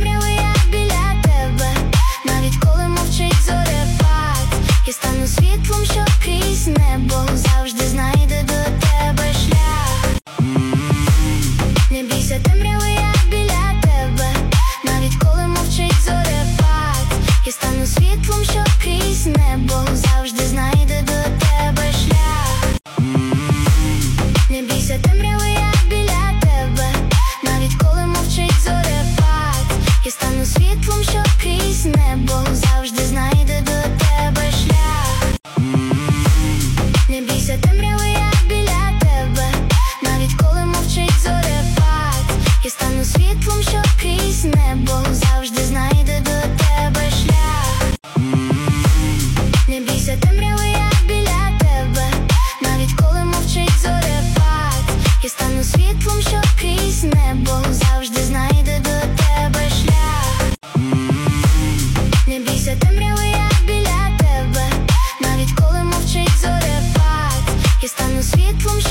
темряви я біля тебе, навіть коли мовчить зорепад. Я стану світлом, що крізь небо завжди знайде до тебе шлях. Не бійся темряви я біля тебе, навіть коли мовчить зорепад. Я стану світлом, що крізь небо завжди знайде до тебе шлях. Не бійся темряви я біля тебе, навіть коли мовчить зорепад. Я стану світлом, що крізь небо завжди знайде до тебе шлях. Не бійся темряви я біля тебе, навіть коли мовчить зорепад. Я стану світлом, що крізь небо завжди знайде до тебе шлях. Не бійся темряви я біля тебе, навіть коли мовчить зорепад. Я стану світлом, що крізь небо завжди знайде до тебе шлях. Не бійся темряви я